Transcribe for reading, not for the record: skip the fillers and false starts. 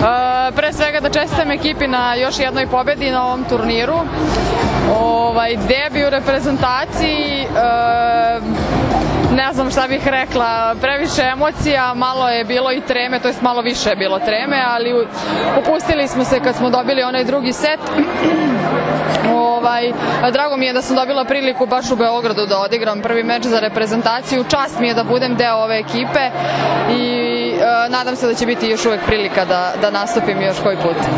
Pre svega da čestitam ekipi na još jednoj pobedi na ovom turniru. Debi u reprezentaciji, ne znam šta bih rekla, previše emocija, malo je bilo i treme, to jest malo više je bilo treme, ali popustili smo se kad smo dobili onaj drugi set. Drago mi je da sam dobila priliku baš u Beogradu da odigram prvi meč za reprezentaciju. Čast mi je da budem deo ove ekipe i nadam se da će biti još uvek prilika da nastupim još koji put.